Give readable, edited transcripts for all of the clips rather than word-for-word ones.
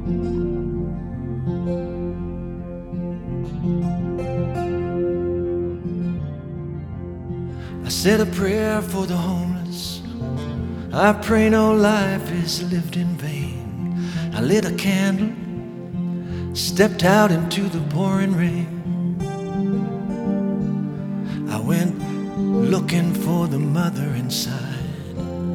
I said a prayer for the homeless. I pray no life is lived in vain. I lit a candle, stepped out into the pouring rain. I went looking for the mother inside.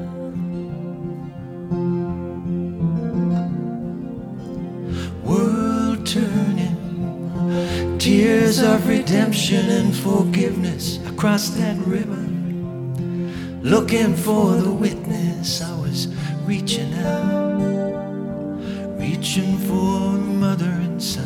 World turning, tears of redemption and forgiveness. I crossed that river, looking for the witness. I was reaching out, reaching for the mother inside.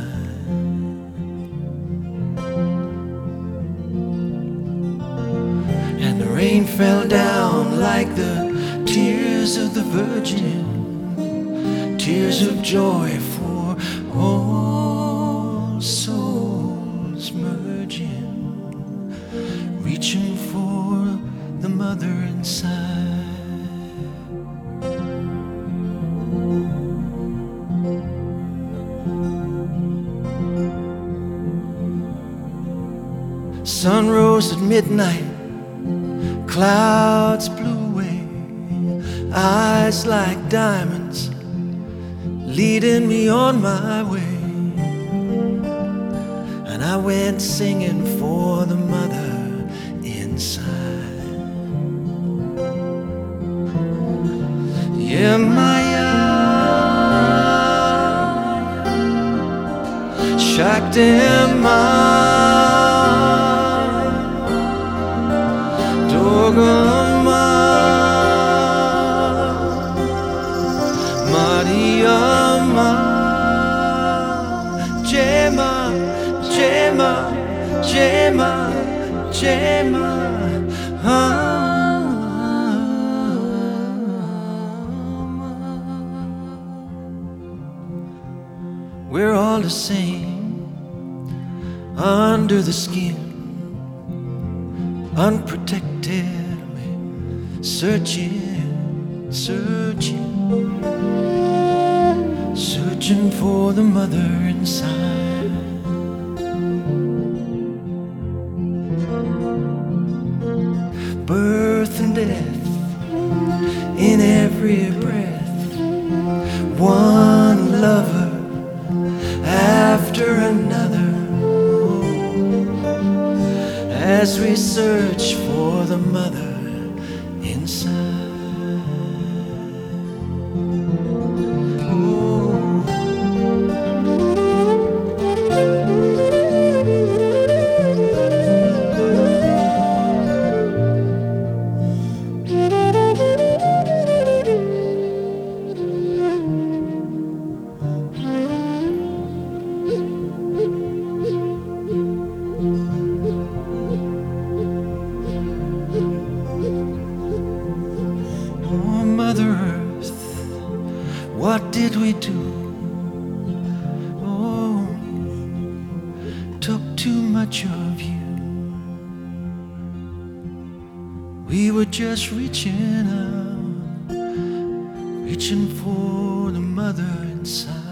And the rain fell down like the tears of the Virgin, tears of joy for all souls merging, reaching for the mother inside. Sun rose at midnight, clouds blew away, eyes like diamonds leading me on my way. And I went singing for the mother inside. Yeah, Maya Shakti-Ma Durga-Ma Maria-Ma Jai-Ma, Jai-Ma, Jai-Ma, Jai-Ma. We're all the same under the skin, unprotected, searching, searching, searching for the mother inside. Birth and death in every breath, one lover after another, as we search for the mother inside. Mother Earth, what did we do? Oh, took too much of you. We were just reaching out, reaching for the mother inside.